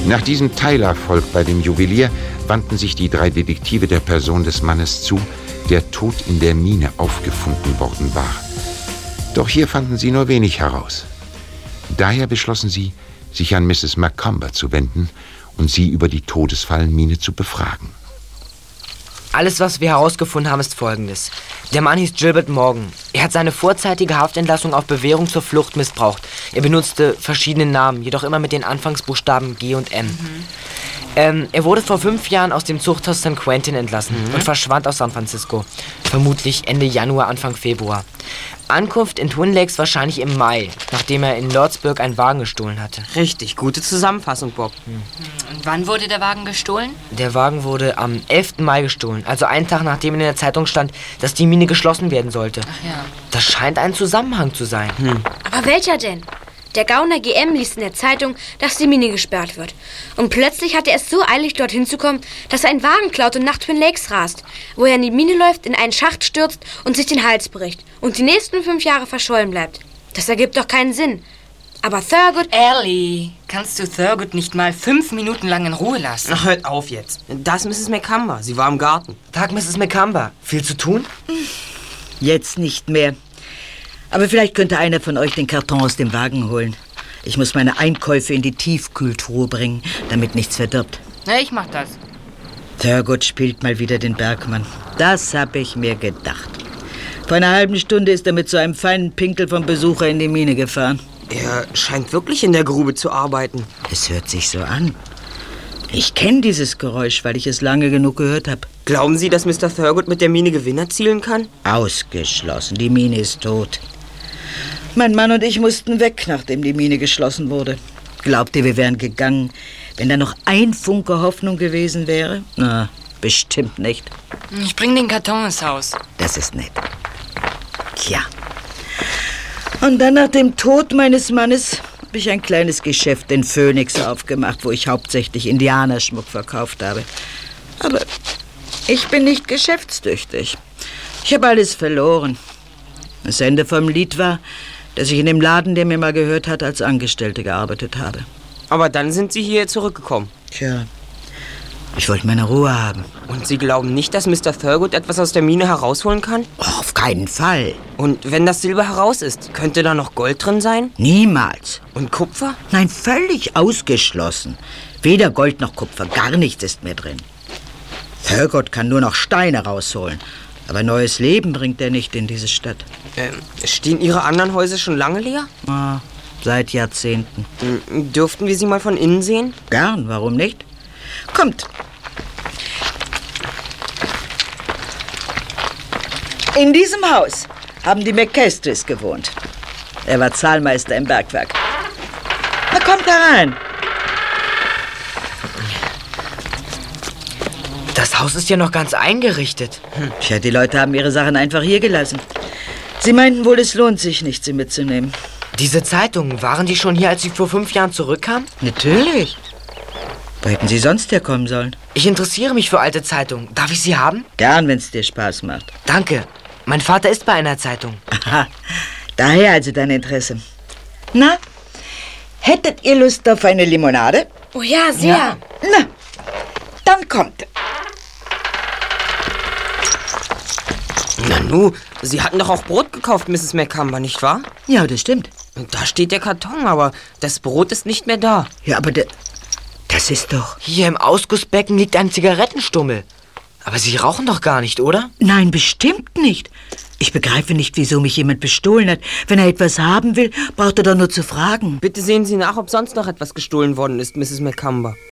Nach diesem Teilerfolg bei dem Juwelier wandten sich die 3 Detektive der Person des Mannes zu, der tot in der Mine aufgefunden worden war. Doch hier fanden sie nur wenig heraus. Daher beschlossen sie, sich an Mrs. Macomber zu wenden und sie über die Todesfallmine zu befragen. Alles, was wir herausgefunden haben, ist Folgendes. Der Mann hieß Gilbert Morgan. Er hat seine vorzeitige Haftentlassung auf Bewährung zur Flucht missbraucht. Er benutzte verschiedene Namen, jedoch immer mit den Anfangsbuchstaben G und M. Er wurde vor 5 Jahren aus dem Zuchthaus San Quentin entlassen und verschwand aus San Francisco. Vermutlich Ende Januar, Anfang Februar. Ankunft in Twin Lakes wahrscheinlich im Mai, nachdem er in Lordsburg einen Wagen gestohlen hatte. Richtig, gute Zusammenfassung, Bob. Und wann wurde der Wagen gestohlen? Der Wagen wurde am 11. Mai gestohlen, also einen Tag nachdem in der Zeitung stand, dass die Mine geschlossen werden sollte. Ach ja. Das scheint ein Zusammenhang zu sein. Aber welcher denn? Der Gauner GM liest in der Zeitung, dass die Mine gesperrt wird. Und plötzlich hat er es so eilig, dorthin zu kommen, dass er einen Wagen klaut und nach Twin Lakes rast, wo er in die Mine läuft, in einen Schacht stürzt und sich den Hals bricht und die nächsten 5 Jahre verschollen bleibt. Das ergibt doch keinen Sinn. Aber Thurgood... Ellie, kannst du Thurgood nicht mal 5 Minuten lang in Ruhe lassen? Ach, hört auf jetzt. Das ist Mrs. Macomber. Sie war im Garten. Tag, Mrs. Macomber. Viel zu tun? Jetzt nicht mehr. Aber vielleicht könnte einer von euch den Karton aus dem Wagen holen. Ich muss meine Einkäufe in die Tiefkühltruhe bringen, damit nichts verdirbt. Ja, ich mach das. Thurgood spielt mal wieder den Bergmann. Das habe ich mir gedacht. Vor einer halben Stunde ist er mit so einem feinen Pinkel vom Besucher in die Mine gefahren. Er scheint wirklich in der Grube zu arbeiten. Es hört sich so an. Ich kenne dieses Geräusch, weil ich es lange genug gehört habe. Glauben Sie, dass Mr. Thurgood mit der Mine Gewinn erzielen kann? Ausgeschlossen. Die Mine ist tot. Mein Mann und ich mussten weg, nachdem die Mine geschlossen wurde. Glaubt ihr, wir wären gegangen, wenn da noch ein Funke Hoffnung gewesen wäre? Na, bestimmt nicht. Ich bring den Karton ins Haus. Das ist nett. Tja. Und dann nach dem Tod meines Mannes habe ich ein kleines Geschäft in Phoenix aufgemacht, wo ich hauptsächlich Indianerschmuck verkauft habe. Aber ich bin nicht geschäftstüchtig. Ich habe alles verloren. Das Ende vom Lied war, dass ich in dem Laden, der mir mal gehört hat, als Angestellte gearbeitet habe. Aber dann sind Sie hier zurückgekommen. Tja, ich wollte meine Ruhe haben. Und Sie glauben nicht, dass Mr. Thurgood etwas aus der Mine herausholen kann? Oh, auf keinen Fall. Und wenn das Silber heraus ist, könnte da noch Gold drin sein? Niemals. Und Kupfer? Nein, völlig ausgeschlossen. Weder Gold noch Kupfer, gar nichts ist mehr drin. Thurgood kann nur noch Steine rausholen. Aber neues Leben bringt er nicht in diese Stadt. Stehen Ihre anderen Häuser schon lange leer? Ah, seit Jahrzehnten. Dürften wir sie mal von innen sehen? Gern, warum nicht? Kommt. In diesem Haus haben die McCastries gewohnt. Er war Zahlmeister im Bergwerk. Na, kommt herein. Das Haus ist ja noch ganz eingerichtet. Tja, die Leute haben ihre Sachen einfach hier gelassen. Sie meinten wohl, es lohnt sich nicht, sie mitzunehmen. Diese Zeitungen, waren die schon hier, als Sie vor 5 Jahren zurückkamen? Natürlich. Wo hätten sie sonst herkommen sollen? Ich interessiere mich für alte Zeitungen. Darf ich sie haben? Gern, wenn es dir Spaß macht. Danke. Mein Vater ist bei einer Zeitung. Aha, daher also dein Interesse. Na, hättet ihr Lust auf eine Limonade? Oh ja, sehr. Ja. Na, dann kommt. Nanu, Sie hatten doch auch Brot gekauft, Mrs. Macomber, nicht wahr? Ja, das stimmt. Da steht der Karton, aber das Brot ist nicht mehr da. Ja, aber das ist doch... Hier im Ausgussbecken liegt ein Zigarettenstummel. Aber Sie rauchen doch gar nicht, oder? Nein, bestimmt nicht. Ich begreife nicht, wieso mich jemand bestohlen hat. Wenn er etwas haben will, braucht er doch nur zu fragen. Bitte sehen Sie nach, ob sonst noch etwas gestohlen worden ist, Mrs. Macomber.